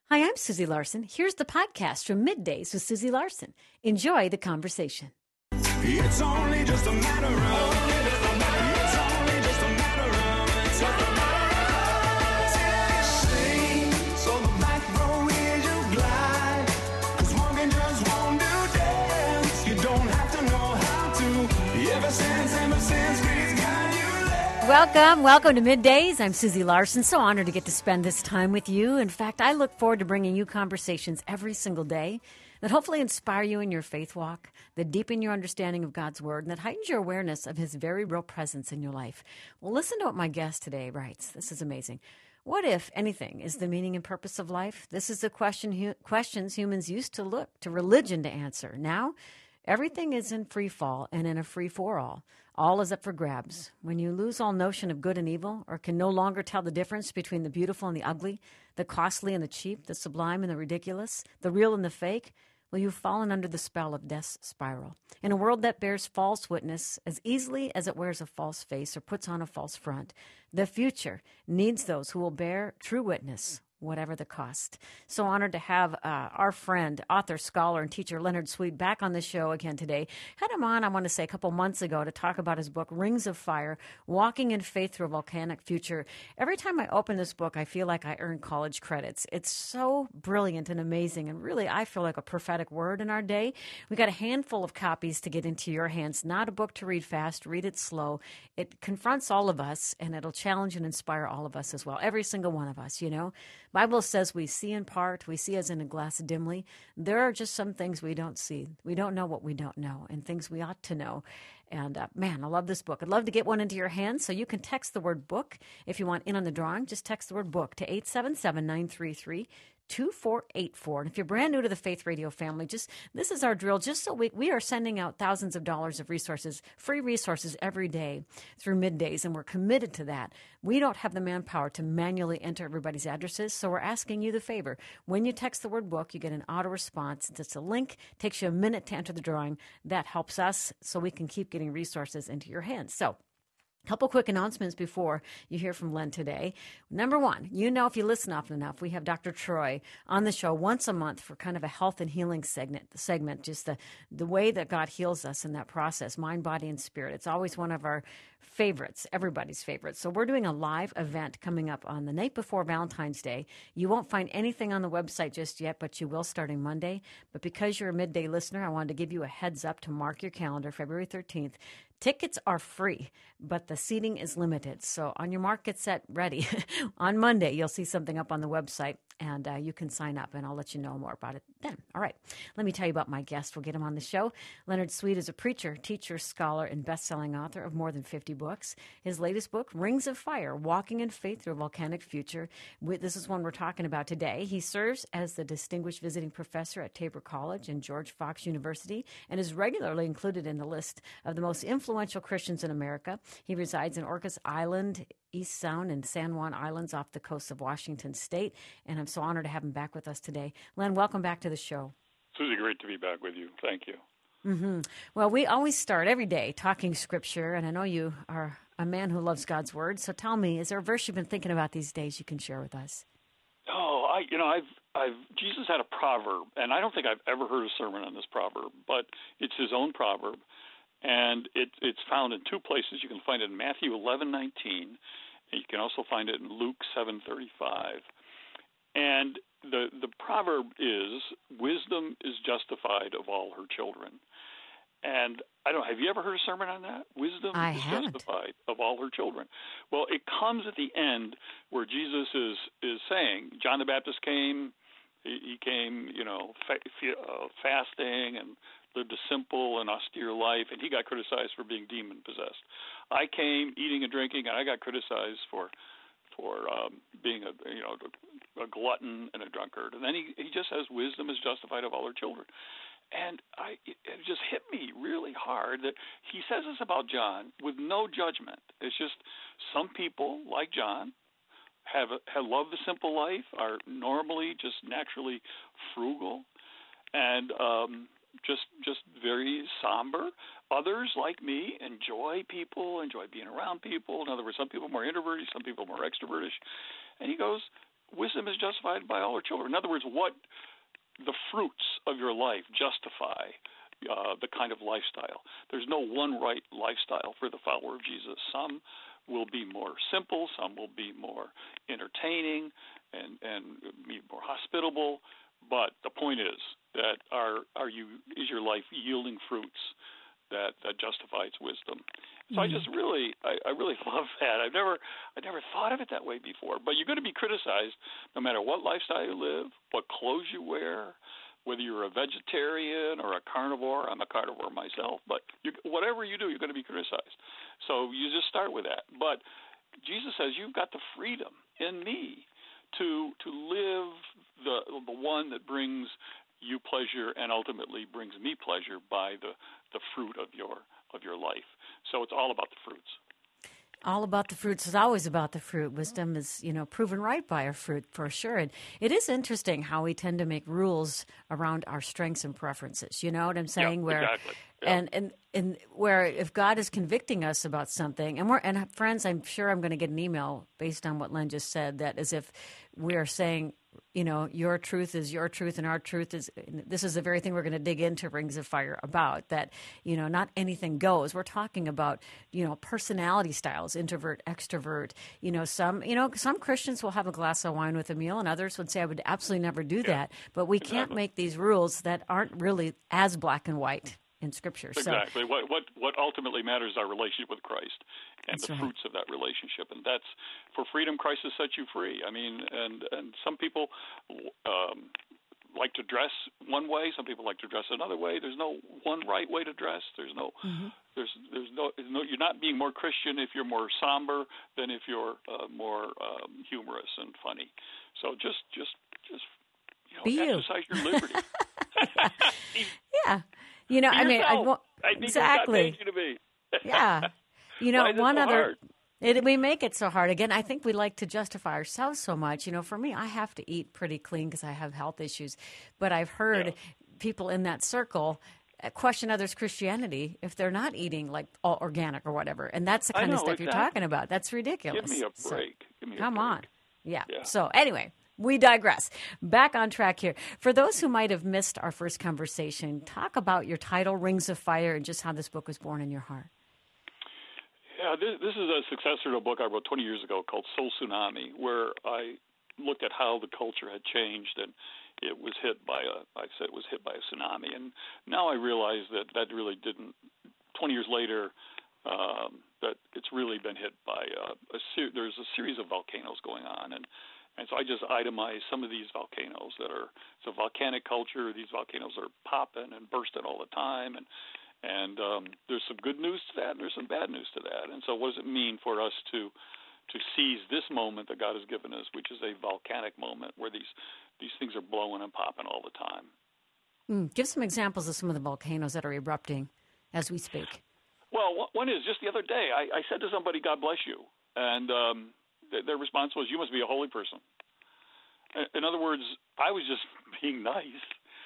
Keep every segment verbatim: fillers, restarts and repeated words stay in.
Hi, I'm Susie Larson. Here's the podcast from Middays with Susie Larson. Enjoy the conversation. It's only just a matter of, it's only just a matter of time. Sing, so the back row is your glide. 'Cause walking just won't do dance. You don't have to know how to. Ever since, ever since we've got you there. Welcome, welcome to Middays. I'm Susie Larson. So honored to get to spend this time with you. In fact, I look forward to bringing you conversations every single day that hopefully inspire you in your faith walk, that deepen your understanding of God's Word, and that heightens your awareness of His very real presence in your life. Well, listen to what my guest today writes. This is amazing. What, if anything, is the meaning and purpose of life? This is the question hu- questions humans used to look to religion to answer. Now, everything is in free fall and in a free for all. All is up for grabs. When you lose all notion of good and evil, or can no longer tell the difference between the beautiful and the ugly, the costly and the cheap, the sublime and the ridiculous, the real and the fake, well, you've fallen under the spell of death's spiral. In a world that bears false witness as easily as it wears a false face or puts on a false front, the future needs those who will bear true witness, whatever the cost. So honored to have uh, our friend, author, scholar, and teacher Leonard Sweet back on the show again today. Had him on, I want to say, a couple months ago to talk about his book, Rings of Fire, Walking in Faith Through a Volcanic Future. Every time I open this book, I feel like I earn college credits. It's so brilliant and amazing, and really, I feel like a prophetic word in our day. We got a handful of copies to get into your hands. Not a book to read fast, read it slow. It confronts all of us, and it'll challenge and inspire all of us as well, every single one of us, you know. Bible says we see in part, we see as in a glass dimly. There are just some things we don't see. We don't know what we don't know, and things we ought to know. And uh, man, I love this book. I'd love to get one into your hands, so you can text the word book if you want in on the drawing. Just text the word book to eight seven seven, nine three three, two four eight four. And if you're brand new to the Faith Radio family, just this is our drill. Just so we we are sending out thousands of dollars of resources, free resources every day through Middays, and we're committed to that. We don't have the manpower to manually enter everybody's addresses, so we're asking you the favor. When you text the word book, you get an auto response. It's a link. It takes you a minute to enter the drawing. That helps us so we can keep getting resources into your hands. So couple quick announcements before you hear from Len today. Number one, you know, if you listen often enough, we have Doctor Troy on the show once a month for kind of a health and healing segment, segment just the, the way that God heals us in that process, mind, body, and spirit. It's always one of our favorites, everybody's favorites. So we're doing a live event coming up on the night before Valentine's Day. You won't find anything on the website just yet, but you will starting Monday. But because you're a midday listener, I wanted to give you a heads up to mark your calendar, February thirteenth. Tickets are free, but the seating is limited. So on your mark, get set, ready. On Monday, you'll see something up on the website, and uh, you can sign up, and I'll let you know more about it then. All right, let me tell you about my guest. We'll get him on the show. Leonard Sweet is a preacher, teacher, scholar, and best-selling author of more than fifty books. His latest book, Rings of Fire, Walking in Faith Through a Volcanic Future. This is one we're talking about today. He serves as the Distinguished Visiting Professor at Tabor College and George Fox University and is regularly included in the list of the most influential Christians in America. He resides in Orcas Island, East Sound, and San Juan Islands off the coast of Washington State, and I'm so honored to have him back with us today. Len, welcome back to the show. Susie, great to be back with you. Thank you. Mm-hmm. Well, we always start every day talking Scripture, and I know you are a man who loves God's Word, so tell me, is there a verse you've been thinking about these days you can share with us? Oh, I, you know, I've, I've, Jesus had a proverb, and I don't think I've ever heard a sermon on this proverb, but it's his own proverb. And it, it's found in two places. You can find it in Matthew eleven nineteen, and you can also find it in Luke seven thirty-five. And the the proverb is, "Wisdom is justified of all her children." And I don't. Have you ever heard a sermon on that? Wisdom I is haven't. justified of all her children. Well, it comes at the end where Jesus is is saying, John the Baptist came. He, he came, you know, fa- uh, fasting and lived a simple and austere life, and he got criticized for being demon-possessed. I came eating and drinking, and I got criticized for for um, being a you know a glutton and a drunkard. And then he, he just says, wisdom is justified of all her children. And I, it just hit me really hard that he says this about John with no judgment. It's just some people, like John, have, have loved the simple life, are normally just naturally frugal, and um, just just very somber. Others, like me, enjoy people, enjoy being around people. In other words, some people are more introverted, some people are more extrovertish. And he goes, wisdom is justified by all her children. In other words, what the fruits of your life justify uh, the kind of lifestyle. There's no one right lifestyle for the follower of Jesus. Some will be more simple, some will be more entertaining and, and be more hospitable. But the point is that are are you is your life yielding fruits that, that justify its wisdom? So mm-hmm. I just really I, I really love that. I've never I never thought of it that way before. But you're going to be criticized no matter what lifestyle you live, what clothes you wear, whether you're a vegetarian or a carnivore. I'm a carnivore myself, but you, whatever you do, you're going to be criticized. So you just start with that. But Jesus says you've got the freedom in me to to live the the one that brings you pleasure and ultimately brings me pleasure by the, the fruit of your of your life. So it's all about the fruits. All about the fruits. It's always about the fruit. Wisdom is, you know, proven right by our fruit for sure. And it is interesting how we tend to make rules around our strengths and preferences. You know what I'm saying? Yeah, where, exactly. Yeah. And, and and where if God is convicting us about something, and we're and friends, I'm sure I'm going to get an email based on what Len just said, that as if we are saying, you know, your truth is your truth and our truth is, this is the very thing we're going to dig into Rings of Fire about, that, you know, not anything goes. We're talking about, you know, personality styles, introvert, extrovert, you know, some, you know, some Christians will have a glass of wine with a meal and others would say I would absolutely never do Yeah. that. But we Exactly. can't make these rules that aren't really as black and white in Scripture. Exactly. So, what what what ultimately matters is our relationship with Christ and That's the right. fruits of that relationship, and that's for freedom. Christ has set you free. I mean, and and some people um, like to dress one way. Some people like to dress another way. There's no one right way to dress. There's no mm-hmm. there's there's no, there's no you're not being more Christian if you're more somber than if you're uh, more um, humorous and funny. So just just just you know, Be you. exercise your liberty. yeah. You know, Be I mean, I, yourself. well, I think exactly. God made you to be. Yeah. You know, Why is it one so other, hard? it, we make it so hard. Again, I think we like to justify ourselves so much. You know, for me, I have to eat pretty clean because I have health issues. But I've heard Yeah. people in that circle uh, question others' Christianity if they're not eating like all organic or whatever. And that's the I kind of know, stuff you're exactly. talking about. That's ridiculous. Give me a So, break. Give me a come break. on. Yeah. Yeah. So anyway, we digress. Back on track here. For those who might have missed our first conversation, talk about your title, Rings of Fire, and just how this book was born in your heart. Yeah, this, this is a successor to a book I wrote twenty years ago called Soul Tsunami, where I looked at how the culture had changed and it was hit by a, I said it was hit by a tsunami. And now I realize that that really didn't, twenty years later, um, that it's really been hit by a, a ser- there's a series of volcanoes going on. And And so I just itemized some of these volcanoes that are, it's a volcanic culture. These volcanoes are popping and bursting all the time. And and um, there's some good news to that and there's some bad news to that. And so what does it mean for us to to seize this moment that God has given us, which is a volcanic moment where these, these things are blowing and popping all the time? Mm, give some examples of some of the volcanoes that are erupting as we speak. Well, one is just the other day, I, I said to somebody, God bless you. And um, th- their response was, you must be a holy person. In other words, I was just being nice,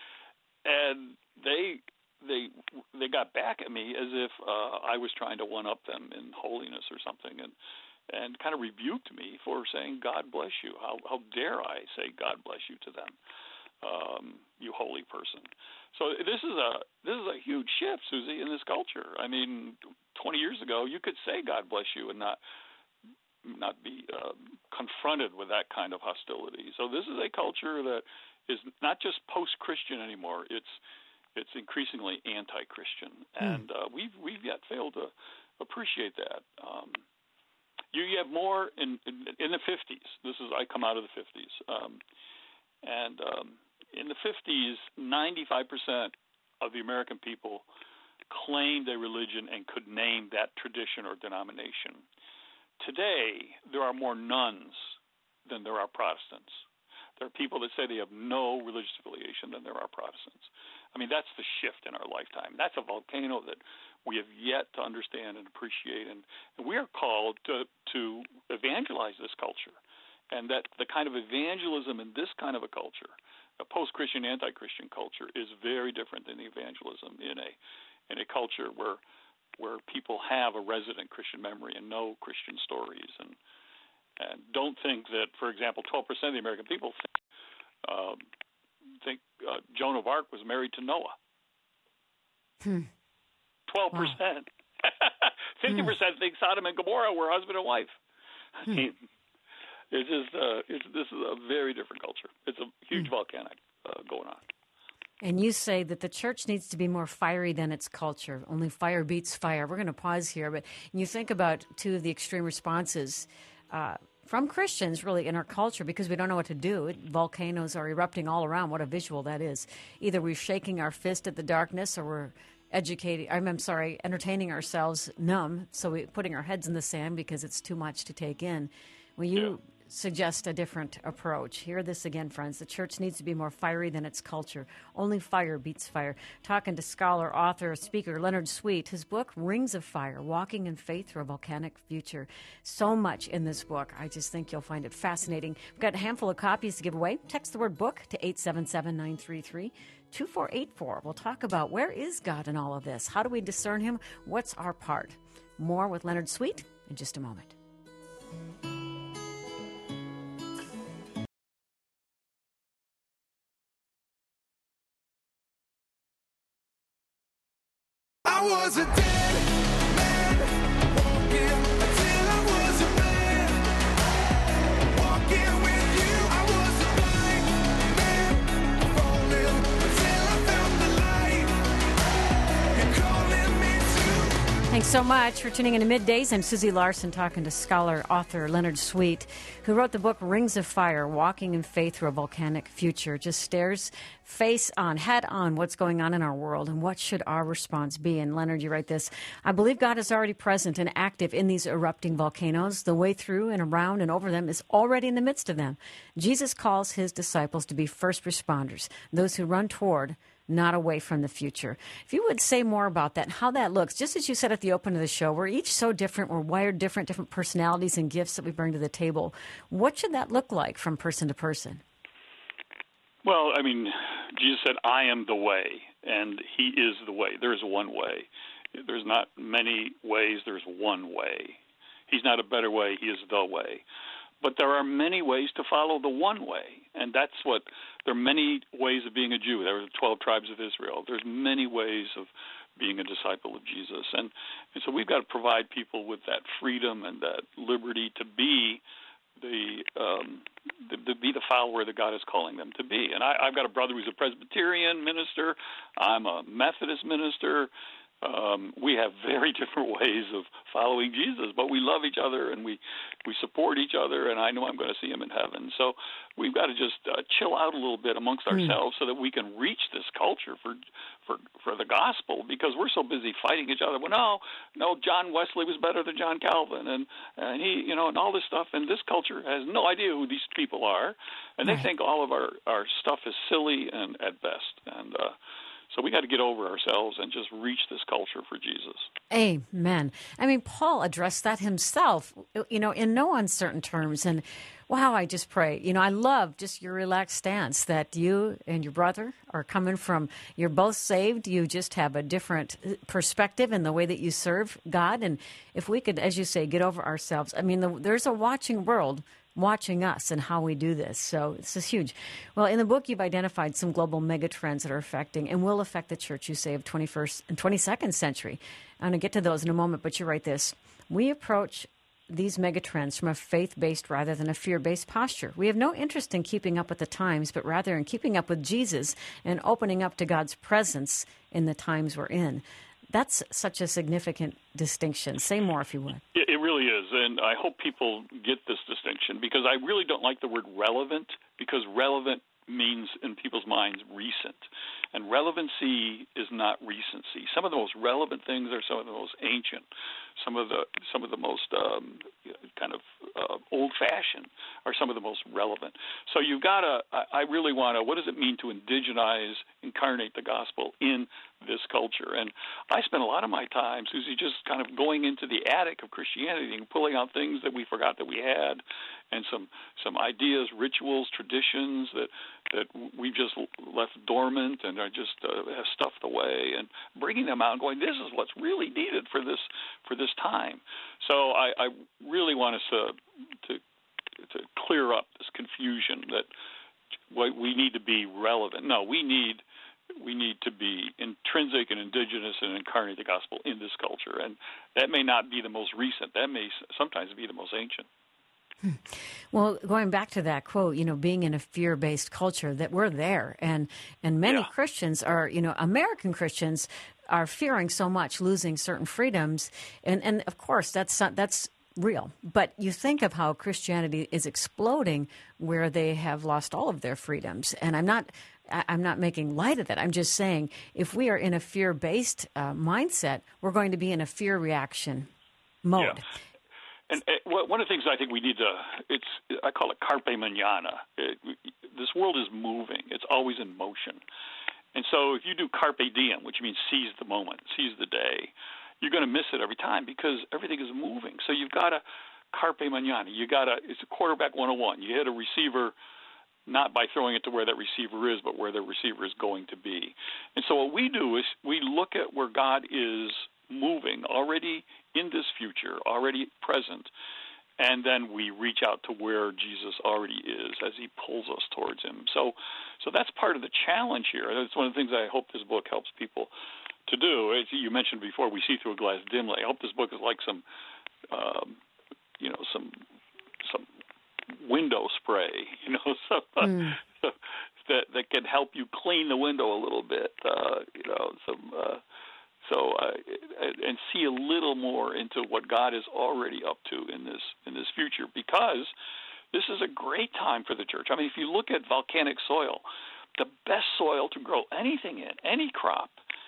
and they they they got back at me as if uh, I was trying to one up them in holiness or something, and and kind of rebuked me for saying God bless you. How how dare I say God bless you to them, um, you holy person? So this is a this is a huge shift, Susie, in this culture. I mean, twenty years ago, you could say God bless you and not. not be uh, confronted with that kind of hostility. So this is a culture that is not just post-Christian anymore. It's it's increasingly anti-Christian, mm. and uh, we've we've yet failed to appreciate that. Um, you, you have more in, in in the fifties. This is I come out of the fifties, um, and um, in the fifties, ninety-five percent of the American people claimed a religion and could name that tradition or denomination. Today, there are more nuns than there are Protestants. There are people that say they have no religious affiliation than there are Protestants. I mean, that's the shift in our lifetime. That's a volcano that we have yet to understand and appreciate. And, and we are called to, to evangelize this culture. And that the kind of evangelism in this kind of a culture, a post-Christian, anti-Christian culture, is very different than the evangelism in a in a culture where where people have a resident Christian memory and know Christian stories. And And don't think that, for example, twelve percent of the American people think, uh, think uh, Joan of Arc was married to Noah. Hmm. twelve percent. Wow. fifty percent think Sodom and Gomorrah were husband and wife. I mean, it's just, uh, it's, this is a very different culture. It's a huge hmm. volcanic uh, going on. And you say that the church needs to be more fiery than its culture. Only fire beats fire. We're going to pause here, but you think about two of the extreme responses uh, from Christians, really, in our culture, because we don't know what to do. Volcanoes are erupting all around. What a visual that is. Either we're shaking our fist at the darkness, or we're educating. I'm sorry, entertaining ourselves numb. So we're putting our heads in the sand because it's too much to take in. When you yeah. suggest a different approach. Hear this again, friends. The church needs to be more fiery than its culture. Only fire beats fire. Talking to scholar, author, speaker Leonard Sweet. His book, Rings of Fire, Walking in Faith Through a Volcanic Future. So much in this book. I just think you'll find it fascinating. We've got a handful of copies to give away. Text the word book to eight seven seven, nine three three, two four eight four. We'll talk about where is God in all of this? How do we discern him? What's our part? More with Leonard Sweet in just a moment. I was a dead man, walking until I was a man. Walking with you, I was a blind man, falling until I found the light. You're calling me to. Thanks so much for tuning in to Middays. I'm Susie Larson, talking to scholar, author Leonard Sweet, who wrote the book Rings of Fire, Walking in Faith Through a Volcanic Future. Just stares face on, head on, what's going on in our world and what should our response be. And Leonard, you write this: I believe God is already present and active in these erupting volcanoes. The way through and around and over them is already in the midst of them. Jesus calls his disciples to be first responders, those who run toward, not away from the future. If you would say more about that and how that looks, just as you said at the open of the show, we're each so different, we're wired different, different personalities and gifts that we bring to the table. What should that look like from person to person? Well, I mean, Jesus said, I am the way, and he is the way. There is one way. There's not many ways, there's one way. He's not a better way, he is the way. But there are many ways to follow the one way, and that's what, there are many ways of being a Jew. There are the twelve tribes of Israel. There's many ways of being a disciple of Jesus. And, and so we've got to provide people with that freedom and that liberty to be the um, to, to be the follower that God is calling them to be. And I, I've got a brother who's a Presbyterian minister. I'm a Methodist minister. Um, we have very different ways of following Jesus, but we love each other and we, we support each other, and I know I'm going to see him in heaven. So we've got to just uh, chill out a little bit amongst mm. ourselves so that we can reach this culture for, for for the gospel, because we're so busy fighting each other. Well, no, no, John Wesley was better than John Calvin, and, and he, you know, and all this stuff, and this culture has no idea who these people are, and they right. think all of our, our stuff is silly and at best, and uh so we got to get over ourselves and just reach this culture for Jesus. Amen. I mean, Paul addressed that himself, you know, in no uncertain terms. And wow, I just pray, you know, I love just your relaxed stance that you and your brother are coming from, you're both saved. You just have a different perspective in the way that you serve God. And if we could, as you say, get over ourselves, I mean, the, there's a watching world watching us and how we do this. So this is huge. Well, in the book, you've identified some global megatrends that are affecting and will affect the church, you say, of twenty-first and twenty-second century. I'm going to get to those in a moment, but you write this: we approach these megatrends from a faith-based rather than a fear-based posture. We have no interest in keeping up with the times, but rather in keeping up with Jesus and opening up to God's presence in the times we're in. That's such a significant distinction. Say more, if you would. It really is, and I hope people get this distinction, because I really don't like the word relevant, because relevant means in people's minds recent, and relevancy is not recency. Some of the most relevant things are some of the most ancient. Some of the some of the most um, kind of uh, old-fashioned are some of the most relevant. So you've got to. I, I really want to. What does it mean to indigenize, incarnate the gospel in this culture? And I spent a lot of my time, Susie, just kind of going into the attic of Christianity and pulling out things that we forgot that we had, and some some ideas, rituals, traditions that that we've just left dormant and are just uh, have stuffed away, and bringing them out and going, this is what's really needed for this for this time. So I, I really want us to, to to clear up this confusion that we need to be relevant. No, we need we need to be intrinsic and indigenous and incarnate the gospel in this culture. And that may not be the most recent. That may sometimes be the most ancient. Well, going back to that quote, you know, being in a fear-based culture, that we're there. And, and many yeah. Christians are, you know, American Christians are fearing so much losing certain freedoms. And, and of course, that's that's real. But you think of how Christianity is exploding where they have lost all of their freedoms. And I'm not... I'm not making light of that. I'm just saying if we are in a fear-based uh, mindset, we're going to be in a fear reaction mode. Yeah. And uh, one of the things I think we need to, it's I call it carpe mañana. It, this world is moving. It's always in motion. And so if you do carpe diem, which means seize the moment, seize the day, you're going to miss it every time because everything is moving. So you've got to carpe mañana. You got to, it's a quarterback one oh one. You hit a receiver not by throwing it to where that receiver is, but where the receiver is going to be. And so what we do is we look at where God is moving, already in this future, already present, and then we reach out to where Jesus already is as he pulls us towards him. So so that's part of the challenge here. That's one of the things I hope this book helps people to do. As you mentioned before, we see through a glass dimly. I hope this book is like some, um, you know, some some window spray, you know, so, uh, mm. so that that can help you clean the window a little bit, uh, you know, some uh, so uh, and see a little more into what God is already up to in this in this future, because this is a great time for the church. I mean, if you look at volcanic soil, the best soil to grow anything in, any crop,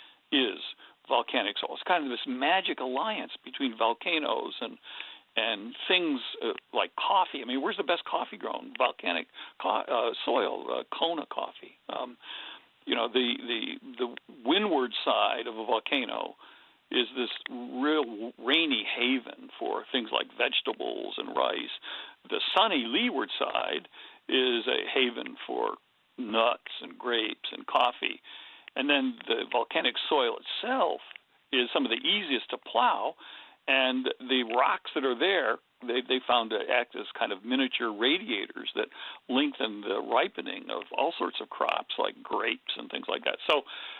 is volcanic soil. It's kind of this magic alliance between volcanoes and and things uh, like coffee. I mean, where's the best coffee grown? Volcanic co- uh, soil, uh, Kona coffee. Um, you know, the, the the windward side of a volcano is this real rainy haven for things like vegetables and rice. The sunny leeward side is a haven for nuts and grapes and coffee. And then the volcanic soil itself is some of the easiest to plow. And the rocks that are there, they, they found to act as kind of miniature radiators that lengthen the ripening of all sorts of crops like grapes and things like that. So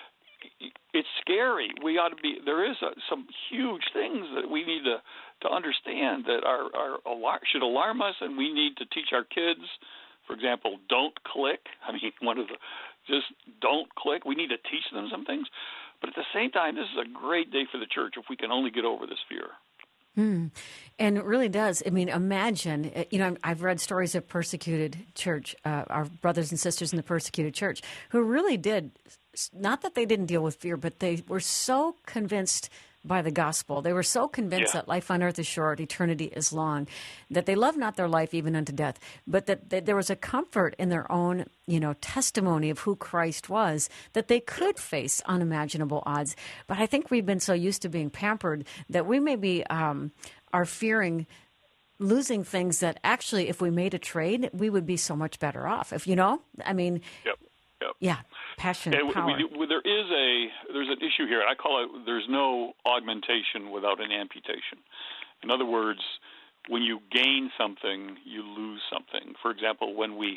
it's scary. We ought to be, there is a, some huge things that we need to, to understand that are, are alar- should alarm us, and we need to teach our kids. For example, don't click. I mean, one of the, just don't click. We need to teach them some things. But at the same time, this is a great day for the church if we can only get over this fear. Hmm. And it really does. I mean, imagine, you know, I've read stories of persecuted church, uh, our brothers and sisters in the persecuted church, who really did, not that they didn't deal with fear, but they were so convinced by the gospel. They were so convinced yeah. that life on earth is short, eternity is long, that they love not their life even unto death, but that, that there was a comfort in their own, you know, testimony of who Christ was, that they could face unimaginable odds. But I think we've been so used to being pampered that we maybe um, are fearing losing things that actually, if we made a trade, we would be so much better off. If you know, I mean, yep. Yep. yeah, passion, and power. We, we, there is a there's an issue here. I call it there's no augmentation without an amputation. In other words, when you gain something, you lose something. For example, when we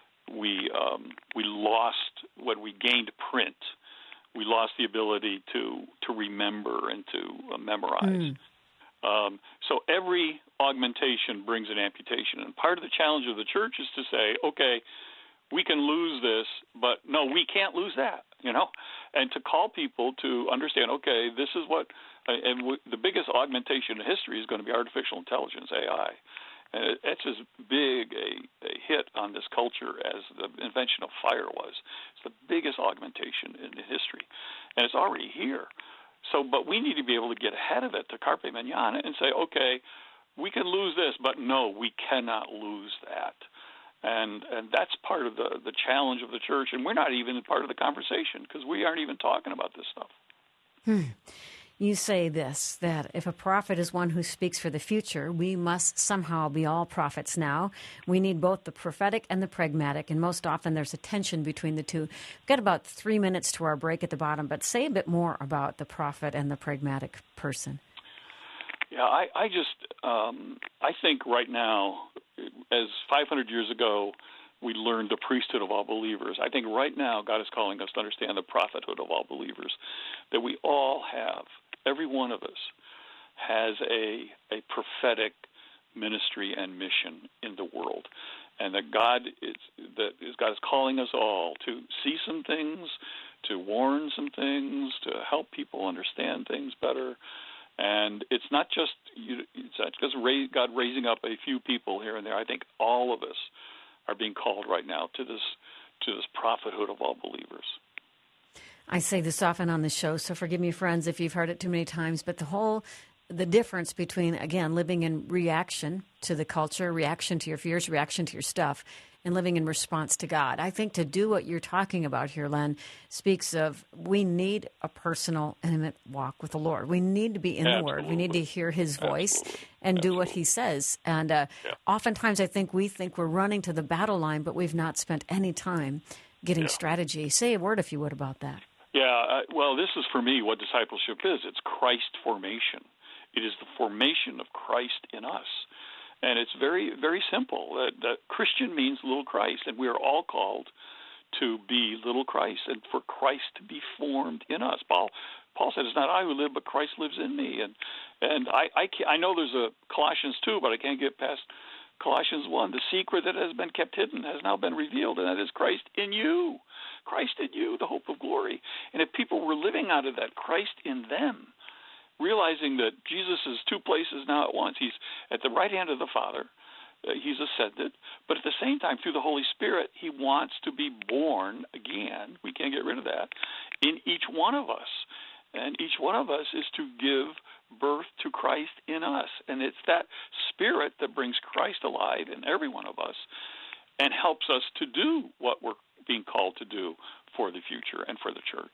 we um, we lost when we gained print, we lost the ability to to remember and to uh, memorize. Mm. Um, so every augmentation brings an amputation, and part of the challenge of the church is to say, okay, we can lose this, but no, we can't lose that, you know, and to call people to understand, okay, this is what, and w- the biggest augmentation in history is going to be artificial intelligence, A I. And it, it's as big a, a hit on this culture as the invention of fire was. It's the biggest augmentation in history, and it's already here. So, but we need to be able to get ahead of it, to carpe mañana, and say, okay, we can lose this, but no, we cannot lose that. And and that's part of the, the challenge of the church, and we're not even part of the conversation because we aren't even talking about this stuff. Hmm. You say this, that if a prophet is one who speaks for the future, we must somehow be all prophets now. We need both the prophetic and the pragmatic, and most often there's a tension between the two. We've got about three minutes to our break at the bottom, but say a bit more about the prophet and the pragmatic person. Yeah, I, I just, um, I think right now, as five hundred years ago, we learned the priesthood of all believers. I think right now God is calling us to understand the prophethood of all believers, that we all have, every one of us has a a prophetic ministry and mission in the world, and that God is that is God is calling us all to see some things, to warn some things, to help people understand things better. And it's not just you, it's not just God raising up a few people here and there. I think all of us are being called right now to this to this prophethood of all believers. I say this often on the show, so forgive me, friends, if you've heard it too many times, but the whole the difference between, again, living in reaction to the culture, reaction to your fears, reaction to your stuff, and living in response to God. I think to do what you're talking about here, Len, speaks of we need a personal, intimate walk with the Lord. We need to be in Absolutely. the Word. We need to hear His voice Absolutely. and Absolutely. do what He says. And uh, Yeah. oftentimes I think we think we're running to the battle line, but we've not spent any time getting Yeah. strategy. Say a word, if you would, about that. Yeah, uh, well, this is for me what discipleship is. It's Christ formation. It is the formation of Christ in us. And it's very, very simple. That, that Christian means little Christ, and we are all called to be little Christ and for Christ to be formed in us. Paul Paul said, it's not I who live, but Christ lives in me. And and I I, can't, I know there's a Colossians two, but I can't get past Colossians one. The secret that has been kept hidden has now been revealed, and that is Christ in you. Christ in you, the hope of glory. And if people were living out of that, Christ in them, realizing that Jesus is two places now at once. He's at the right hand of the Father. Uh, he's ascended. But at the same time, through the Holy Spirit, he wants to be born again. We can't get rid of that in each one of us. And each one of us is to give birth to Christ in us. And it's that Spirit that brings Christ alive in every one of us and helps us to do what we're being called to do for the future and for the church.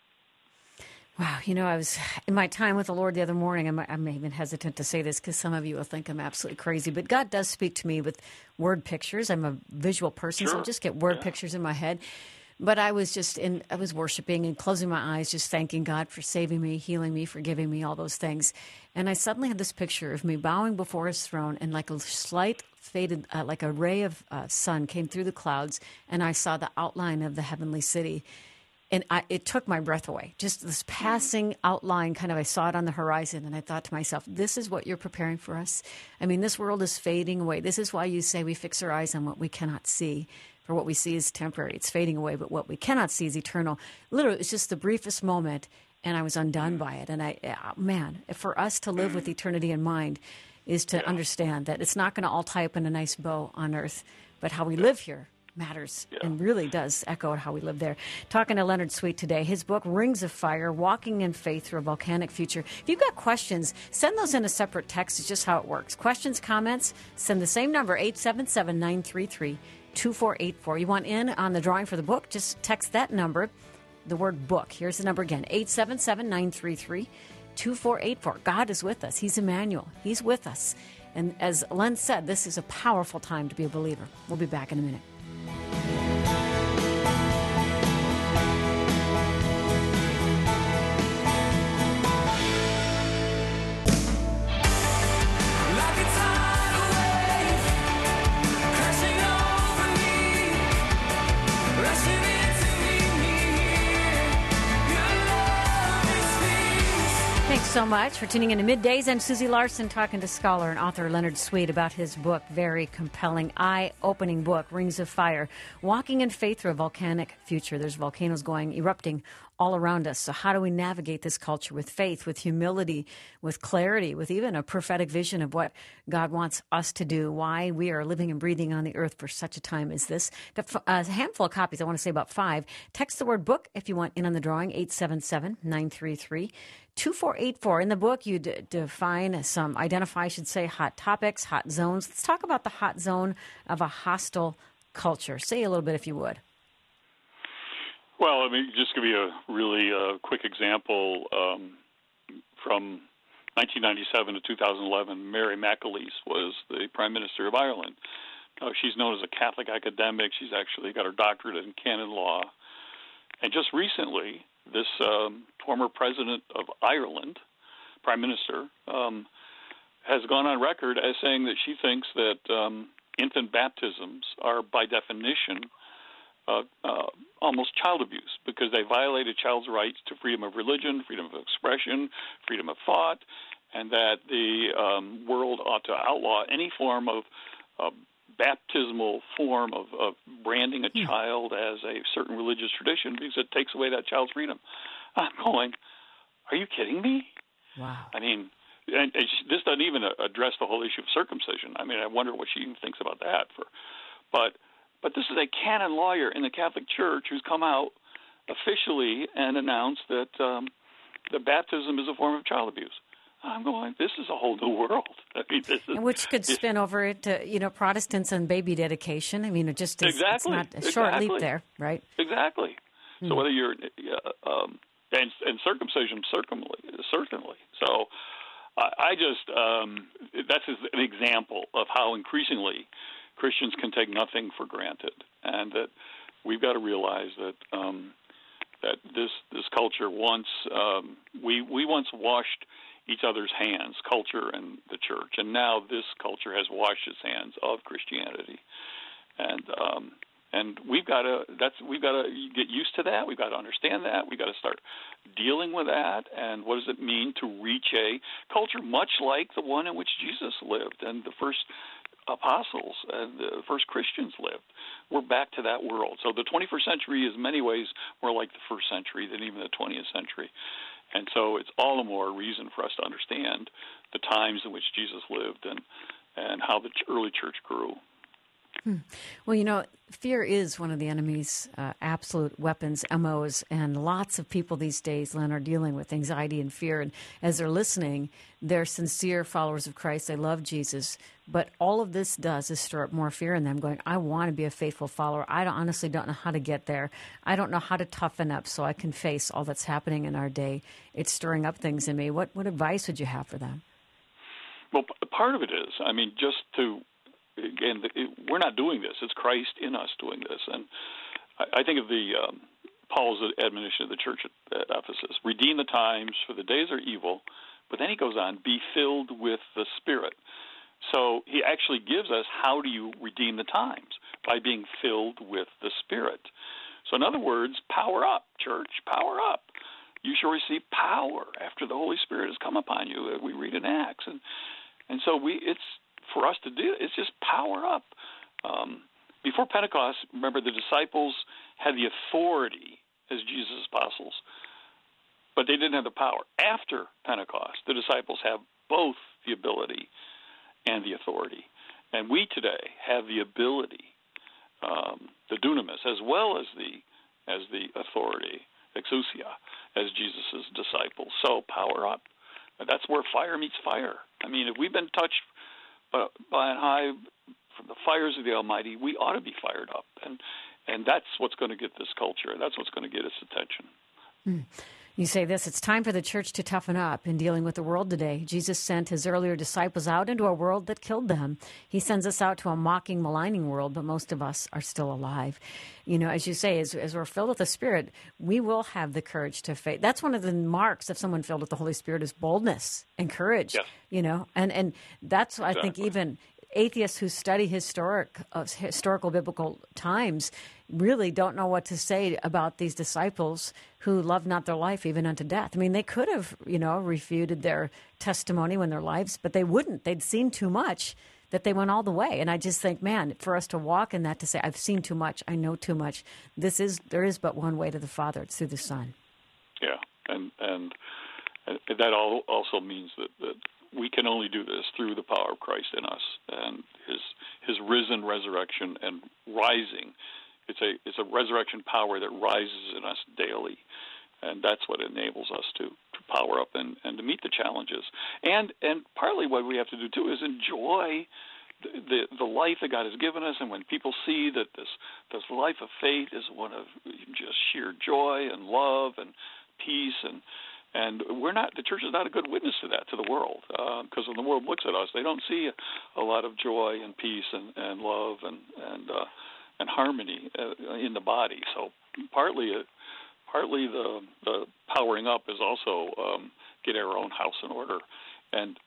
Wow, you know, I was in my time with the Lord the other morning. I'm, I'm even hesitant to say this because some of you will think I'm absolutely crazy, but God does speak to me with word pictures. I'm a visual person, Sure. so I just get word Yeah. pictures in my head. But I was just in, I was worshiping and closing my eyes, just thanking God for saving me, healing me, forgiving me, all those things. And I suddenly had this picture of me bowing before His throne, and like a slight faded, uh, like a ray of uh, sun came through the clouds, and I saw the outline of the heavenly city. And I, it took my breath away. Just this passing outline, kind of, I saw it on the horizon, and I thought to myself, this is what you're preparing for us? I mean, this world is fading away. This is why you say we fix our eyes on what we cannot see. For what we see is temporary. It's fading away, but what we cannot see is eternal. Literally, it's just the briefest moment, and I was undone by it. And I, man, for us to live with eternity in mind is to Yeah. understand that it's not going to all tie up in a nice bow on earth, but how we live here matters Yeah. and really does echo how we live there. Talking to Leonard Sweet today, his book, Rings of Fire, Walking in Faith Through a Volcanic Future. If you've got questions, send those in a separate text. It's just how it works. Questions, comments, send the same number, eight seven seven, nine three three, two four eight four. You want in on the drawing for the book, just text that number, the word book. Here's the number again, eight seven seven, nine three three, two four eight four. God is with us. He's Emmanuel. He's with us. And as Len said, this is a powerful time to be a believer. We'll be back in a minute. Like a tidal wave, crashing over me, rushing into me. Your love is peace. Thanks so much for tuning in to Middays. I'm Susie Larson, talking to scholar and author Leonard Sweet about his book, very compelling, eye-opening book, Rings of Fire, Walking in Faith Through a Volcanic Future. There's volcanoes going, erupting all around us. So how do we navigate this culture with faith, with humility, with clarity, with even a prophetic vision of what God wants us to do, why we are living and breathing on the earth for such a time as this? Got a handful of copies, I want to say about five. Text the word book if you want in on the drawing, eight seven seven, nine three three, two four eight four. In the book, you d- define some, identify, I should say, hot topics, hot zones. Let's talk about the hot zone of a hostile culture. Say a little bit if you would. Well, I mean, just give you a really uh, quick example. Um, from nineteen ninety-seven to two thousand eleven, Mary McAleese was the Prime Minister of Ireland. Uh, she's known as a Catholic academic. She's actually got her doctorate in canon law. And just recently, this um, former president of Ireland, Prime Minister, um, has gone on record as saying that she thinks that um, infant baptisms are, by definition, uh, uh, almost child abuse because they violate a child's rights to freedom of religion, freedom of expression, freedom of thought, and that the um, world ought to outlaw any form of uh, baptismal form of, of branding a Hmm. child as a certain religious tradition because it takes away that child's freedom. I'm going, are you kidding me? Wow. I mean, and, and she, this doesn't even address the whole issue of circumcision. I mean, I wonder what she even thinks about that. For, but but this is a canon lawyer in the Catholic Church who's come out officially and announced that um, the baptism is a form of child abuse. I'm going, this is a whole new world. I mean, this is, Which could spin over into, you know, Protestants and baby dedication. I mean, it just is, exactly, it's not a short exactly. leap there, right? Exactly. Hmm. So whether you're, uh, um, and, and circumcision, certainly, certainly. So I, I just, um, that's an example of how increasingly Christians can take nothing for granted, and that we've got to realize that um, that this this culture once um, we we once washed each other's hands, culture and the church, and now this culture has washed its hands of Christianity, and um, and we've got to that's we've got to get used to that. We've got to understand that. We've got to start dealing with that. And what does it mean to reach a culture much like the one in which Jesus lived and the first apostles and the first Christians lived? We're back to that world. So the twenty-first century is in many ways more like the first century than even the twentieth century. And so it's all the more reason for us to understand the times in which Jesus lived and, and how the early church grew. Hmm. Well, you know, fear is one of the enemy's uh, absolute weapons, M Os, and lots of people these days, Len, are dealing with anxiety and fear. And as they're listening, they're sincere followers of Christ. They love Jesus. But all of this does is stir up more fear in them, going, I want to be a faithful follower. I don't, honestly don't know how to get there. I don't know how to toughen up so I can face all that's happening in our day. It's stirring up things in me. What, what advice would you have for them? Well, p- part of it is, I mean, just to Again, we're not doing this. It's Christ in us doing this. And I think of the um, Paul's admonition of the church at, at Ephesus, redeem the times, for the days are evil. But then he goes on, be filled with the Spirit. So he actually gives us how do you redeem the times? By being filled with the Spirit. So in other words, power up, church, power up. You shall receive power after the Holy Spirit has come upon you. We read in Acts. And, and so we it's for us to do, it's just power up. Um, before Pentecost, remember, the disciples had the authority as Jesus' apostles, but they didn't have the power. After Pentecost, the disciples have both the ability and the authority. And we today have the ability, um, the dunamis, as well as the as the authority, exousia, as Jesus' disciples. So power up. And that's where fire meets fire. I mean, if we've been touched But by and high, from the fires of the Almighty, we ought to be fired up. And and that's what's going to get this culture. That's what's going to get its attention. Mm. You say this, it's time for the church to toughen up in dealing with the world today. Jesus sent his earlier disciples out into a world that killed them. He sends us out to a mocking, maligning world, but most of us are still alive. You know, as you say, as, as we're filled with the Spirit, we will have the courage to face. That's one of the marks of someone filled with the Holy Spirit is boldness and courage. Yes. You know, and, and that's, I think, Exactly. even atheists who study historic, uh, historical biblical times really don't know what to say about these disciples who loved not their life even unto death. I mean, they could have, you know, refuted their testimony when their lives, but they wouldn't. They'd seen too much that they went all the way. And I just think, man, for us to walk in that, to say, I've seen too much, I know too much, this is, there is but one way to the Father. It's through the Son. Yeah, and and, and that all also means that, that we can only do this through the power of Christ in us and his his risen resurrection and rising. It's a it's a resurrection power that rises in us daily, and that's what enables us to, to power up and, and to meet the challenges. And and partly what we have to do too is enjoy the, the the life that God has given us. And when people see that this this life of faith is one of just sheer joy and love and peace, and and we're not the church is not a good witness to that to the world, because uh, when the world looks at us, they don't see a, a lot of joy and peace and, and love and and uh, and harmony uh, in the body. So partly, uh, partly the the powering up is also um, getting our own house in order. And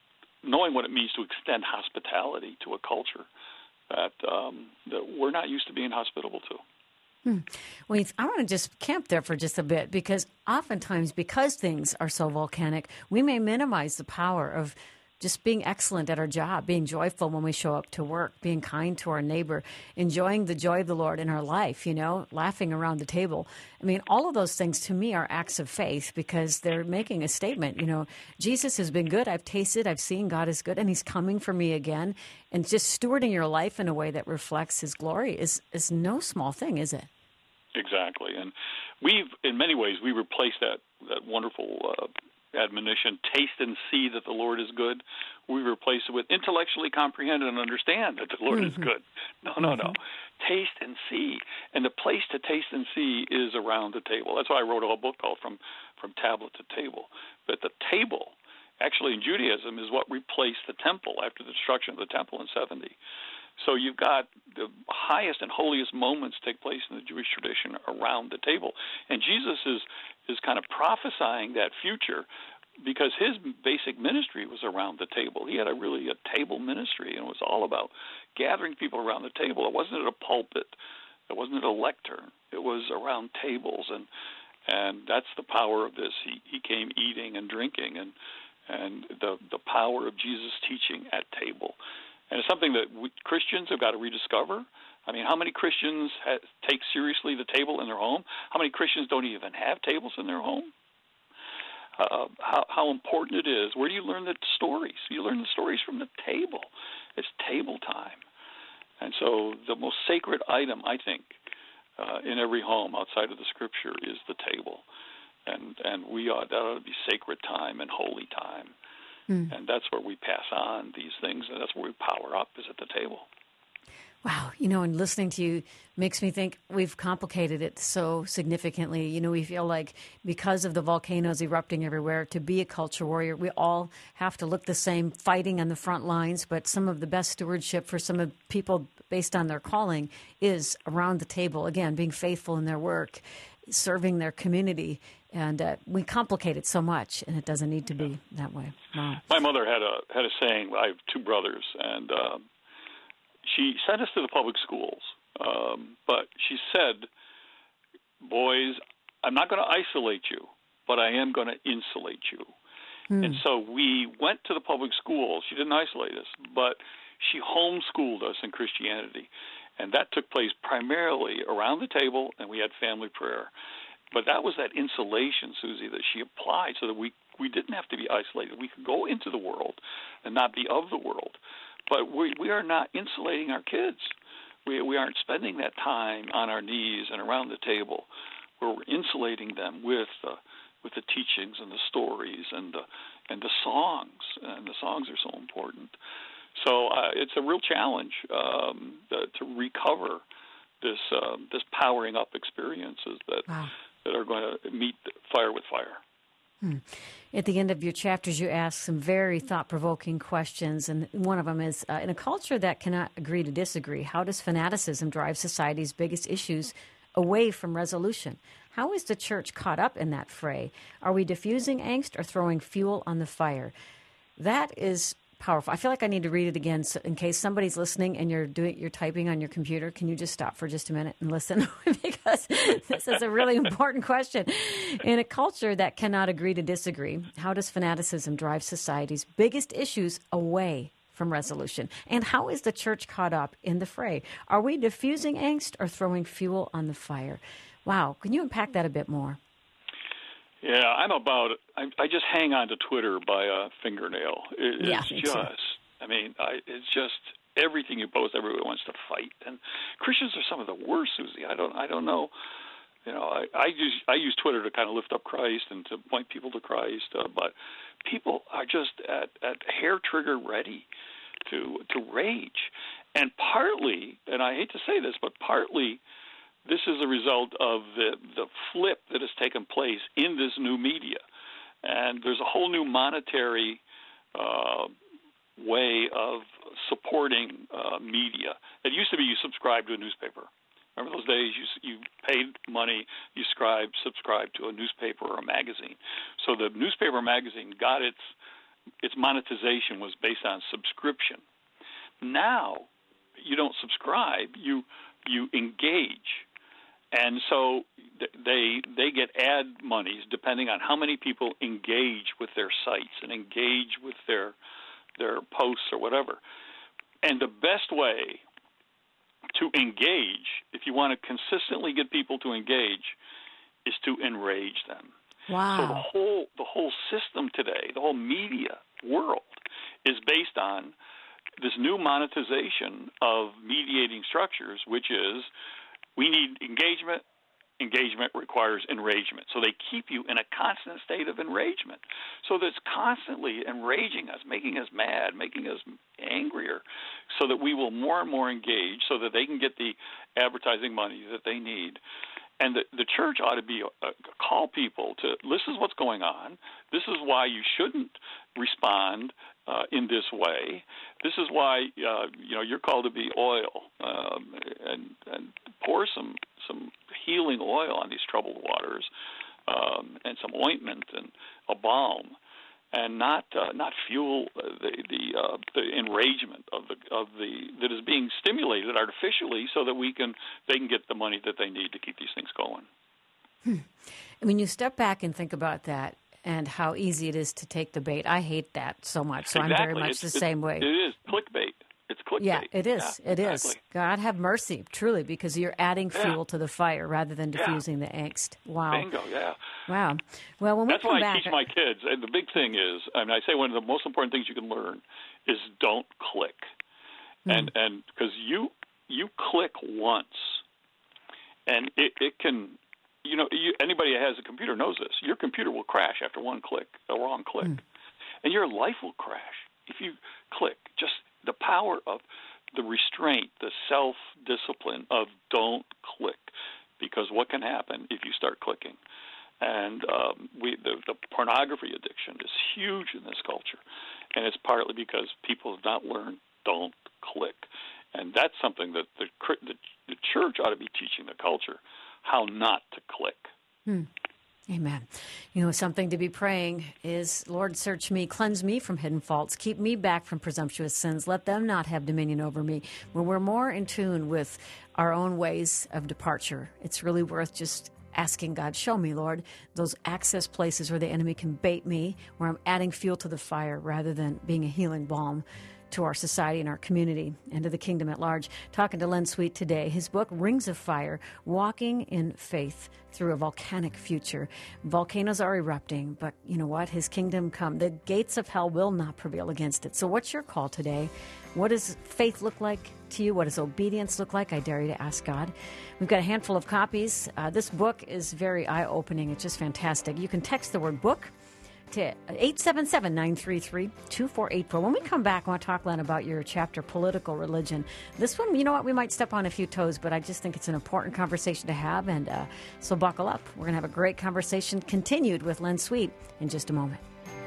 knowing what it means to extend hospitality to a culture that um, that we're not used to being hospitable to. Hmm. Well, I want to just camp there for just a bit, because oftentimes, because things are so volcanic, we may minimize the power of just being excellent at our job, being joyful when we show up to work, being kind to our neighbor, enjoying the joy of the Lord in our life, you know, laughing around the table. I mean, all of those things to me are acts of faith, because they're making a statement. You know, Jesus has been good. I've tasted, I've seen God is good, and he's coming for me again. And just stewarding your life in a way that reflects his glory is, is no small thing, is it? Exactly. And we've, in many ways, we replaced that, that wonderful uh, admonition, taste and see that the Lord is good. We replace it with intellectually comprehend and understand that the Lord mm-hmm. is good. No, no, mm-hmm. no. Taste and see. And the place to taste and see is around the table. That's why I wrote a whole book called From, From Tablet to Table. But the table, actually in Judaism, is what replaced the temple after the destruction of the temple in seventy. So you've got the highest and holiest moments take place in the Jewish tradition around the table. And Jesus is, is kind of prophesying that future, because his basic ministry was around the table. He had a really a table ministry, and it was all about gathering people around the table. It wasn't at a pulpit. It wasn't at a lectern. It was around tables, and and that's the power of this. He he came eating and drinking, and and the the power of Jesus' teaching at table. And it's something that we, Christians have got to rediscover. I mean, how many Christians ha- take seriously the table in their home? How many Christians don't even have tables in their home? Uh, how, how important it is. Where do you learn the stories? You learn the stories from the table. It's table time. And so the most sacred item, I think, uh, in every home outside of the Scripture is the table. And and we ought, that ought to be sacred time and holy time. Mm. And that's where we pass on these things, and that's where we power up, is at the table. Wow. You know, and listening to you makes me think we've complicated it so significantly. You know, we feel like because of the volcanoes erupting everywhere, to be a culture warrior, we all have to look the same, fighting on the front lines. But some of the best stewardship for some of people based on their calling is around the table, again, being faithful in their work, serving their community. And uh, we complicate it so much, and it doesn't need to be that way. Wow. My mother had a had a saying. I have two brothers, and uh, she sent us to the public schools. Um, but she said, "Boys, I'm not going to isolate you, but I am going to insulate you." Hmm. And so we went to the public schools. She didn't isolate us, but she homeschooled us in Christianity, and that took place primarily around the table, and we had family prayer. But that was that insulation, Susie, that she applied so that we, we didn't have to be isolated. We could go into the world and not be of the world. But we, we are not insulating our kids. We, we aren't spending that time on our knees and around the table where we're insulating them with uh, with the teachings and the stories and the, and the songs. And the songs are so important. So uh, it's a real challenge um, the, to recover this uh, this powering up experiences that wow. that are going to meet fire with fire. Hmm. At the end of your chapters, you ask some very thought-provoking questions, and one of them is, uh, in a culture that cannot agree to disagree, how does fanaticism drive society's biggest issues away from resolution? How is the church caught up in that fray? Are we diffusing angst or throwing fuel on the fire? That is powerful. I feel like I need to read it again so in case somebody's listening and you're doing you're typing on your computer. Can you just stop for just a minute and listen? Because this is a really important question. In a culture that cannot agree to disagree, how does fanaticism drive society's biggest issues away from resolution? And how is the church caught up in the fray? Are we diffusing angst or throwing fuel on the fire? Wow. Can you unpack that a bit more? Yeah, I'm about, I, I just hang on to Twitter by a fingernail. It, yeah, it's just, I mean, I, it's just everything you post, everybody wants to fight. And Christians are some of the worst, Susie. I don't, I don't know. You know, I, I use I use Twitter to kind of lift up Christ and to point people to Christ. Uh, but people are just at, at hair trigger ready to to rage. And partly, and I hate to say this, but partly, this is a result of the, the flip that has taken place in this new media. And there's a whole new monetary uh, way of supporting uh, media. It used to be you subscribed to a newspaper. Remember those days you you paid money, you subscribed, subscribed to a newspaper or a magazine. So the newspaper or magazine got its its monetization was based on subscription. Now, you don't subscribe; you you engage, and so they they get ad monies depending on how many people engage with their sites and engage with their their posts or whatever. And the best way to engage, if you want to consistently get people to engage, is to enrage them. Wow. So the whole the whole system today, the whole media world, is based on this new monetization of mediating structures, which is we need engagement. Engagement requires enragement. So they keep you in a constant state of enragement. So that's constantly enraging us, making us mad, making us angrier, so that we will more and more engage so that they can get the advertising money that they need. And the, the church ought to be uh, call people to, this is what's going on. This is why you shouldn't respond uh, in this way. This is why uh, you know you're called to be oil um, and, and pour some some healing oil on these troubled waters, um, and some ointment and a balm, and not uh, not fuel the the, uh, the enragement of the of the that is being stimulated artificially, so that we can they can get the money that they need to keep these things going. Hmm. When you step back and think about that, and how easy it is to take the bait, I hate that so much. So exactly. I'm very much it's, the it's, same way. It is clickbait. It's clickbait. Yeah, it is. Yeah, it exactly. is. God have mercy, truly, because you're adding Yeah. fuel to the fire rather than diffusing Yeah. the angst. Wow. Bingo, yeah. Wow. Well, when we That's come why I back, teach my kids. And the big thing is, I mean, I say one of the most important things you can learn is don't click. Mm. And and because you you click once, and it, it can, you know, you, anybody that has a computer knows this. Your computer will crash after one click, a wrong click. Mm. And your life will crash if you click. Just the power of the restraint, the self-discipline of don't click, because what can happen if you start clicking? And um, we, the, the pornography addiction is huge in this culture, and it's partly because people have not learned don't click. And that's something that the, the, the church ought to be teaching the culture, how not to click. Hmm. Amen. You know, something to be praying is, Lord, search me, cleanse me from hidden faults, keep me back from presumptuous sins, let them not have dominion over me. When we're more in tune with our own ways of departure, it's really worth just asking God, show me, Lord, those access places where the enemy can bait me, where I'm adding fuel to the fire rather than being a healing balm to our society and our community and to the kingdom at large. Talking to Len Sweet today. His book, Rings of Fire, Walking in Faith Through a Volcanic Future. Volcanoes are erupting, but you know what? His kingdom come. The gates of hell will not prevail against it. So what's your call today? What does faith look like to you? What does obedience look like? I dare you to ask God. We've got a handful of copies. Uh, this book is very eye-opening. It's just fantastic. You can text the word book to eight seven seven, nine three three, two four eight four. When we come back, I want to talk, Len, about your chapter, Political Religion. This one, you know what, we might step on a few toes, but I just think it's an important conversation to have, and uh, so buckle up. We're going to have a great conversation continued with Len Sweet in just a moment.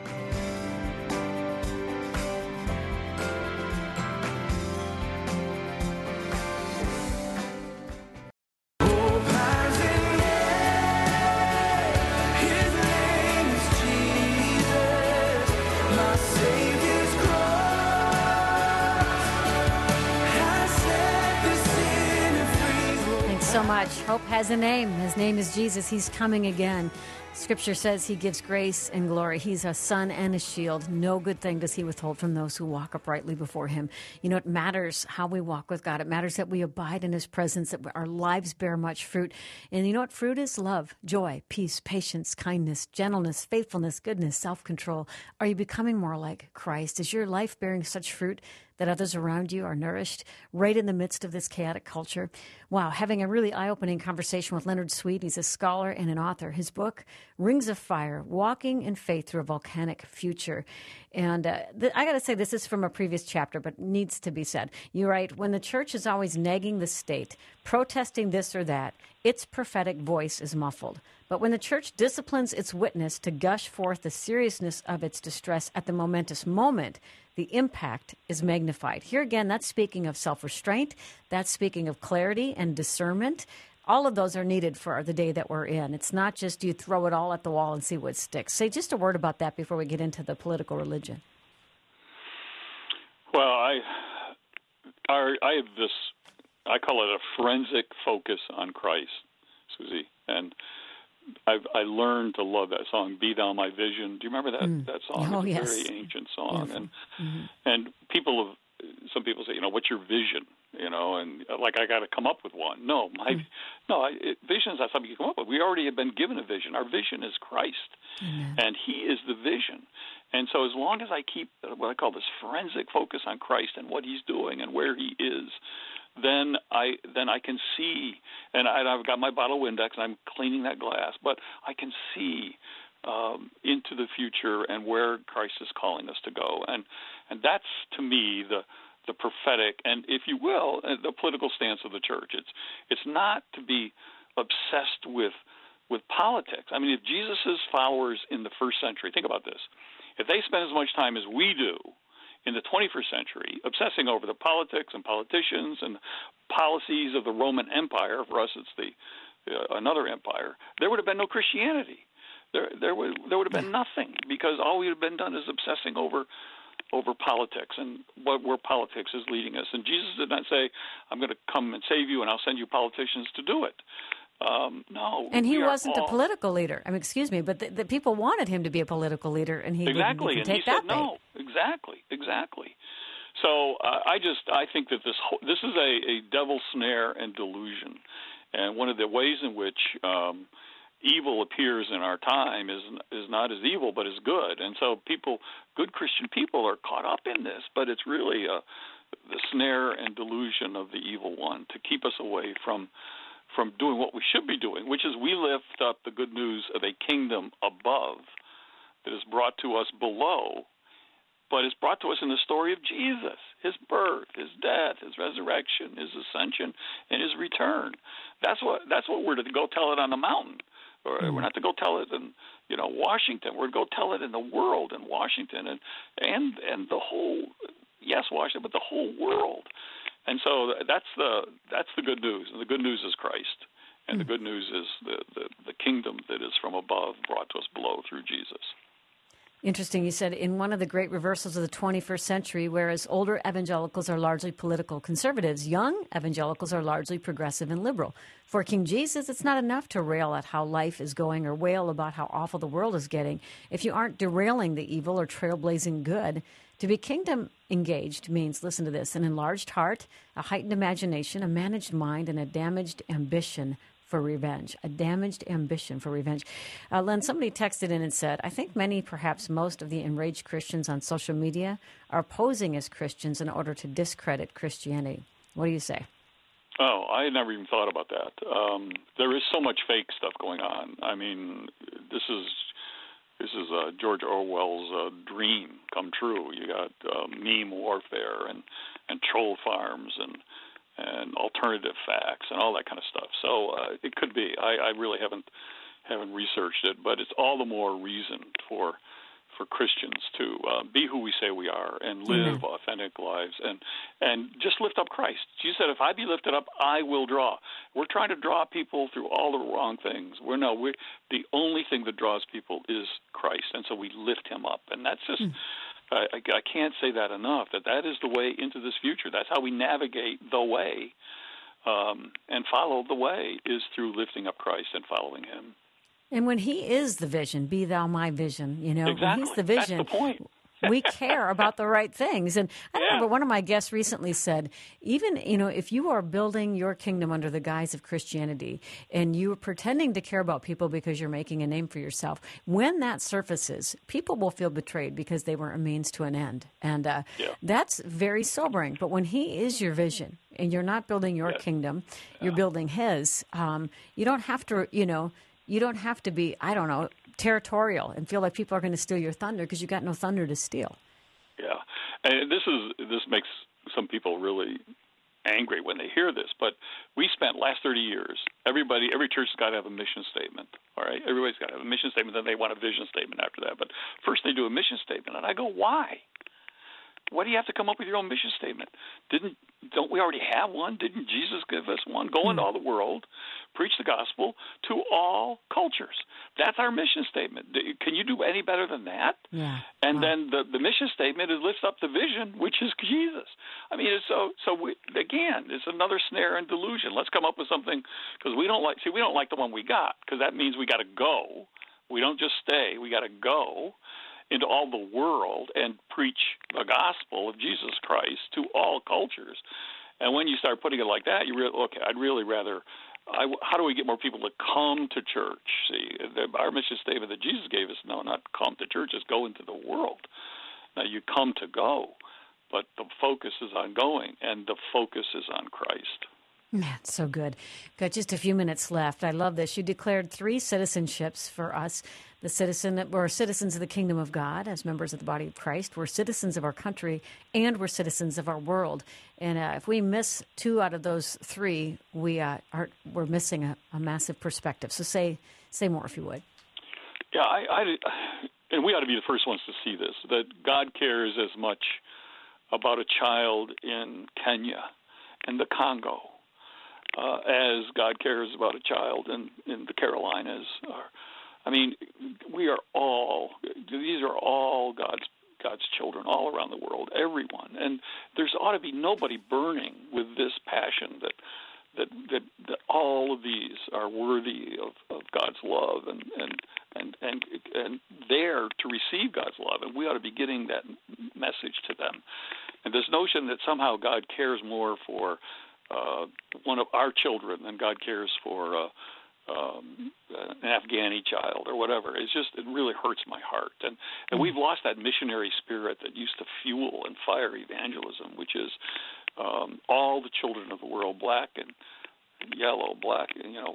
So much. Hope has a name. His name is Jesus. He's coming again. Scripture says he gives grace and glory. He's a sun and a shield. No good thing does he withhold from those who walk uprightly before him. You know, it matters how we walk with God. It matters that we abide in his presence, that our lives bear much fruit. And you know what fruit is? Love, joy, peace, patience, kindness, gentleness, faithfulness, goodness, self-control. Are you becoming more like Christ? Is your life bearing such fruit that others around you are nourished right in the midst of this chaotic culture? Wow, having a really eye-opening conversation with Leonard Sweet. He's a scholar and an author. His book, Rings of Fire, Walking in Faith Through a Volcanic Future. And uh, th- I got to say, this is from a previous chapter, but needs to be said. You write, when the church is always nagging the state, protesting this or that, its prophetic voice is muffled. But when the church disciplines its witness to gush forth the seriousness of its distress at the momentous moment, the impact is magnified. Here again, that's speaking of self-restraint. That's speaking of clarity and discernment. all of those are needed for the day that we're in. It's not just you throw it all at the wall and see what sticks. Say just a word about that before we get into the political religion. Well, I, our, I have this, I call it a forensic focus on Christ, Susie, and I've, I learned to love that song, "Be Thou My Vision." Do you remember that Mm. that song? Oh, it's a yes. very ancient song, Beautiful. and Mm-hmm. and people have, some people say, you know, what's your vision? You know, and like I got to come up with one. No, my Mm. no, I, it, vision is not something you come up with. We already have been given a vision. Our vision is Christ, Amen. and He is the vision. And so, as long as I keep what I call this forensic focus on Christ and what He's doing and where He is, then I then I can see, and I, I've got my bottle of Windex, and I'm cleaning that glass, but I can see um, into the future and where Christ is calling us to go, and and that's to me the the prophetic and, if you will, the political stance of the church. It's it's not to be obsessed with with politics. I mean, if Jesus' followers in the first century, think about this, if they spend as much time as we do in the twenty-first century obsessing over the politics and politicians and policies of the Roman Empire, for us it's the uh, another empire, there would have been no Christianity. There there would there would have been nothing, because all we would have been done is obsessing over over politics and what, where politics is leading us. And Jesus did not say, I'm going to come and save you and I'll send you politicians to do it. Um, no. And he we are wasn't all, a political leader. I mean, excuse me, but the, the people wanted him to be a political leader, and he exactly. didn't and take he that said no. bait. Exactly, exactly. So uh, I just I think that this whole, this is a, a devil's snare and delusion, and one of the ways in which um, evil appears in our time is is not as evil but as good, and so people, good Christian people, are caught up in this, but it's really a, the snare and delusion of the evil one to keep us away from. from doing what we should be doing, which is we lift up the good news of a kingdom above that is brought to us below, but is brought to us in the story of Jesus, his birth, his death, his resurrection, his ascension, and his return. That's what that's what we're to go tell it on the mountain. Or we're not to go tell it in, you know, Washington. We're to go tell it in the world in Washington and and and the whole, yes, Washington, but the whole world. And so that's the that's the good news, and the good news is Christ, and mm. the good news is the, the, the kingdom that is from above brought to us below through Jesus. Interesting. You said in one of the great reversals of the twenty-first century, whereas older evangelicals are largely political conservatives, young evangelicals are largely progressive and liberal. For King Jesus, it's not enough to rail at how life is going or wail about how awful the world is getting if you aren't derailing the evil or trailblazing good. To be kingdom engaged means, listen to this, an enlarged heart, a heightened imagination, a managed mind, and a damaged ambition for revenge. A damaged ambition for revenge. Uh, Len, somebody texted in and said, I think many, perhaps most of the enraged Christians on social media are posing as Christians in order to discredit Christianity. What do you say? Oh, I had never even thought about that. Um, there is so much fake stuff going on. I mean, this is... This is uh, George Orwell's uh, dream come true. You got uh, meme warfare and, and troll farms and and alternative facts and all that kind of stuff. So uh, it could be. I, I really haven't haven't researched it, but it's all the more reason for for Christians to uh, be who we say we are and live mm-hmm. authentic lives and and just lift up Christ. Jesus said, if I be lifted up, I will draw. We're trying to draw people through all the wrong things. We're no, we the only thing that draws people is Christ, and so we lift him up. And that's just, mm. I, I can't say that enough, that that is the way into this future. That's how we navigate the way um, and follow the way is through lifting up Christ and following him. And when he is the vision, be thou my vision, you know, exactly. when he's the vision, that's the point. we care about the right things. And I yeah. remember one of my guests recently said, even, you know, if you are building your kingdom under the guise of Christianity and you are pretending to care about people because you're making a name for yourself, when that surfaces, people will feel betrayed because they were a means to an end. And uh, yeah. that's very sobering. But when he is your vision and you're not building your yeah. kingdom, you're yeah. building his, um, you don't have to, you know, you don't have to be, I don't know, territorial and feel like people are going to steal your thunder because you got no thunder to steal. Yeah, and this is this makes some people really angry when they hear this. But we spent last thirty years. Everybody, every church has got to have a mission statement. All right, everybody's got to have a mission statement. Then they want a vision statement after that. But first they do a mission statement, and I go, why? Why do you have to come up with your own mission statement? Didn't don't we already have one? Didn't Jesus give us one? Go into all the world, preach the gospel to all cultures. That's our mission statement. Can you do any better than that? Yeah. And Wow. then the, the mission statement is lift up the vision, which is Jesus. I mean, it's so so. We, again, it's another snare and delusion. Let's come up with something because we don't like. See, we don't like the one we got because that means we got to go. We don't just stay. We got to go into all the world and preach the gospel of Jesus Christ to all cultures. And when you start putting it like that, you really, okay, I'd really rather, I, how do we get more people to come to church? See, the, our mission statement that Jesus gave us, no, not come to church, is go into the world. Now, you come to go, but the focus is on going, and the focus is on Christ. Man, so good. Got just a few minutes left. I love this. You declared three citizenships for us. The citizen, we're citizens of the kingdom of God as members of the body of Christ. We're citizens of our country, and we're citizens of our world. And uh, if we miss two out of those three, we uh, are we're missing a, a massive perspective. So say say more if you would. Yeah, I, I and we ought to be the first ones to see this, that God cares as much about a child in Kenya and the Congo uh, as God cares about a child in, in the Carolinas. Or, I mean, we are all, these are all God's God's children all around the world, everyone. And there's ought to be nobody burning with this passion that that that, that all of these are worthy of, of God's love and, and and and and there to receive God's love. And we ought to be getting that message to them. And this notion that somehow God cares more for uh, one of our children than God cares for uh, Um, an Afghani child or whatever. It's just, it really hurts my heart. And, and we've lost that missionary spirit that used to fuel and fire evangelism, which is um, all the children of the world, black and, and yellow, black, and, you know,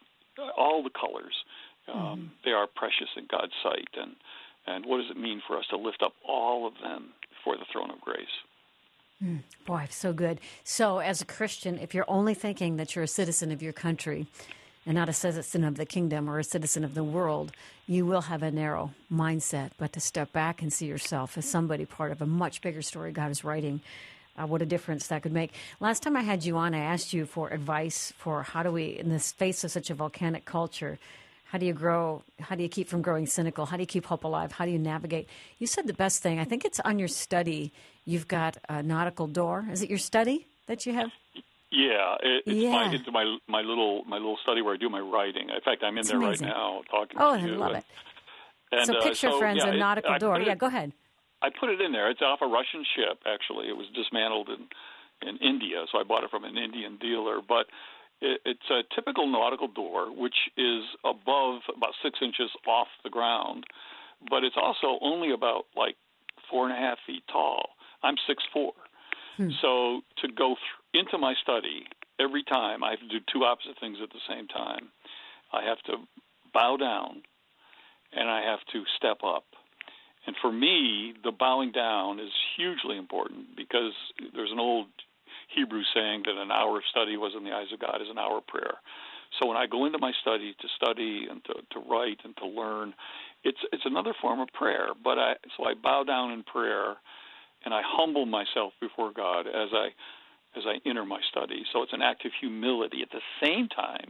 all the colors. Um, mm-hmm. They are precious in God's sight. And, and what does it mean for us to lift up all of them before the throne of grace? Mm, boy, so good. So as a Christian, if you're only thinking that you're a citizen of your country and not a citizen of the kingdom or a citizen of the world, you will have a narrow mindset. But to step back and see yourself as somebody part of a much bigger story God is writing, uh, what a difference that could make. Last time I had you on, I asked you for advice for how do we, in the face of such a volcanic culture, how do you grow, how do you keep from growing cynical? How do you keep hope alive? How do you navigate? You said the best thing, I think it's on your study, you've got a nautical door. Is it your study that you have? Yeah, it, it's yeah. my it's my my little my little study where I do my writing. In fact, I'm in it's there amazing. right now talking oh, to you. I love and, it. And, so uh, picture, so, friends, yeah, a nautical it, door. It, yeah, go ahead. I put it in there. It's off a Russian ship, actually. It was dismantled in in India, so I bought it from an Indian dealer. But it, it's a typical nautical door, which is above about six inches off the ground, but it's also only about like four and a half feet tall. I'm six foot four. Hmm. So to go th- into my study every time, I have to do two opposite things at the same time. I have to bow down, and I have to step up. And for me, the bowing down is hugely important because there's an old Hebrew saying that an hour of study was in the eyes of God is an hour of prayer. So when I go into my study to study and to, to write and to learn, it's it's another form of prayer. But I so I bow down in prayer, and I humble myself before God as I as I enter my study. So it's an act of humility. At the same time,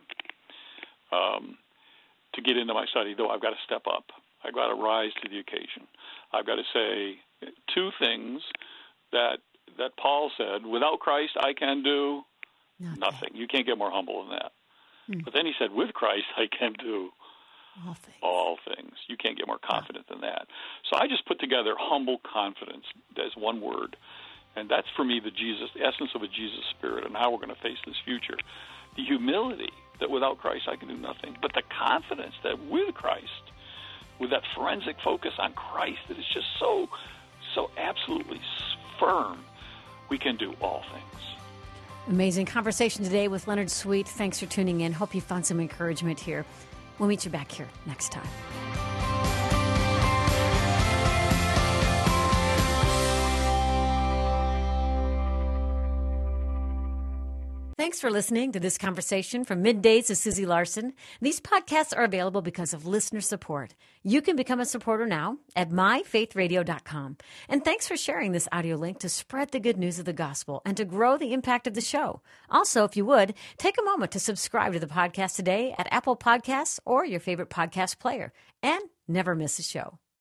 um, to get into my study, though, I've got to step up. I've got to rise to the occasion. I've got to say two things that that Paul said, without Christ I can do nothing. nothing. You can't get more humble than that. Hmm. But then he said, with Christ I can do all things. all things. You can't get more confident than that. So I just put together humble confidence as one word. And that's, for me, the Jesus, the essence of a Jesus spirit and how we're going to face this future. The humility that without Christ I can do nothing, but the confidence that with Christ, with that forensic focus on Christ that is just so, so absolutely firm, we can do all things. Amazing conversation today with Leonard Sweet. Thanks for tuning in. Hope you found some encouragement here. We'll meet you back here next time. Thanks for listening to this conversation from Middays with Susie Larson. These podcasts are available because of listener support. You can become a supporter now at my faith radio dot com. And thanks for sharing this audio link to spread the good news of the gospel and to grow the impact of the show. Also, if you would, take a moment to subscribe to the podcast today at Apple Podcasts or your favorite podcast player. And never miss a show.